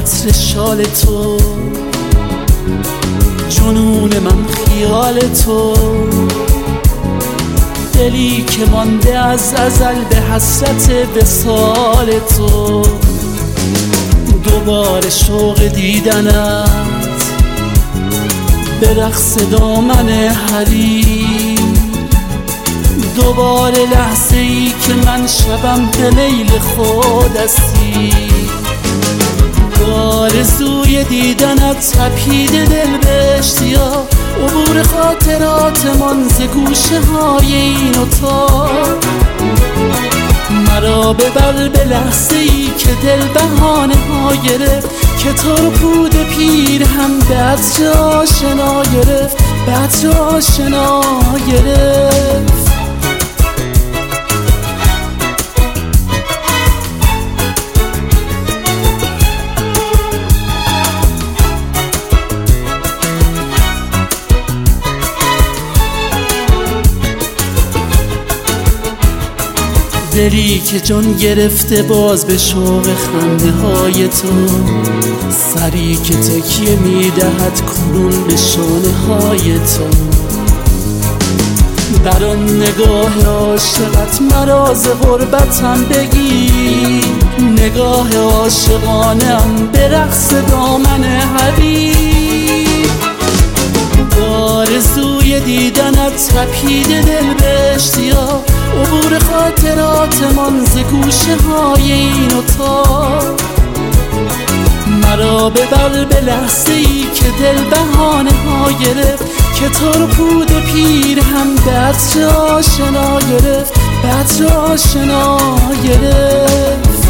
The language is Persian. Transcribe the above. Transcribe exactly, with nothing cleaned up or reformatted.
عطر شال تو، جنون من خیال تو، دلی که مانده از ازل به حسرت وصال تو. دوباره شوق دیدنت به رقص دامن حریم، دوباره لحظه ای که من شبم به میل خود اسیر. آرزوی دیدنت تپیده دل به اشتیاق، عبور خاطرات من ز گوشه های این اتاق. مرا ببر به لحظه ای که دل بهانه ها گرفت، که تو رو پود پیر هم به عطر آشنا گرفت، به عطر آشنا گرفت. دلی که جان گرفته باز به شوق خنده های تو، سری که تکیه میدهد کنون به شانه های تو. در آن نگاه عاشقت مرا ز غربتم بگیر، نگاه عاشقانم به رقص دامن حبیب. آرزوی دیدنت تپیده دل به اشتیاق، عبور خاطرات من ز گوشه های این اتاق. مرا ببر به لحظه ای که دل بهانه ها گرفت، که تو رو پود پیر هم به عطر آشنا گرفت، به عطر آشنا گرفت.